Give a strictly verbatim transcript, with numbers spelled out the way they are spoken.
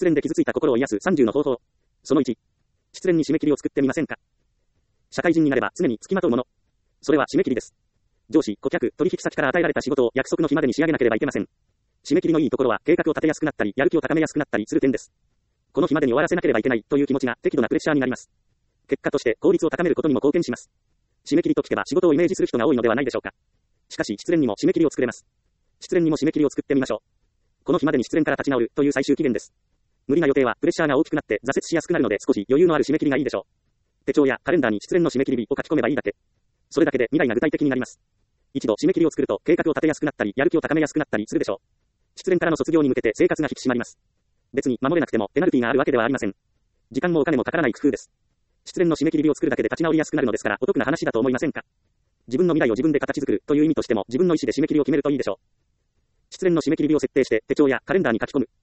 失恋で傷ついた心を癒すさんじゅうの方法。そのいち。失恋に締め切りを作ってみませんか。社会人になれば常に付きまとうもの。それは締め切りです。上司、顧客、取引先から与えられた仕事を約束の日までに仕上げなければいけません。締め切りのいいところは計画を立てやすくなったり、やる気を高めやすくなったりする点です。この日までに終わらせなければいけないという気持ちが適度なプレッシャーになります。結果として効率を高めることにも貢献します。締め切りと聞けば仕事をイメージする人が多いのではないでしょうか。しかし失恋にも締め切りを作れます。失恋にも締め切りを作ってみましょう。この日までに失恋から立ち直るという最終期限です。無理な予定はプレッシャーが大きくなって挫折しやすくなるので、少し余裕のある締め切りがいいでしょう。手帳やカレンダーに失恋の締め切り日を書き込めばいいだけ。それだけで未来が具体的になります。一度締め切りを作ると計画を立てやすくなったり、やる気を高めやすくなったりするでしょう。失恋からの卒業に向けて生活が引き締まります。別に守れなくてもペナルティがあるわけではありません。時間もお金もかからない工夫です。失恋の締め切り日を作るだけで立ち直りやすくなるのですから、お得な話だと思いませんか。自分の未来を自分で形作るという意味としても、自分の意思で締め切りを決めるといいでしょう。失恋の締め切り日を設定して手帳やカレンダーに書き込む。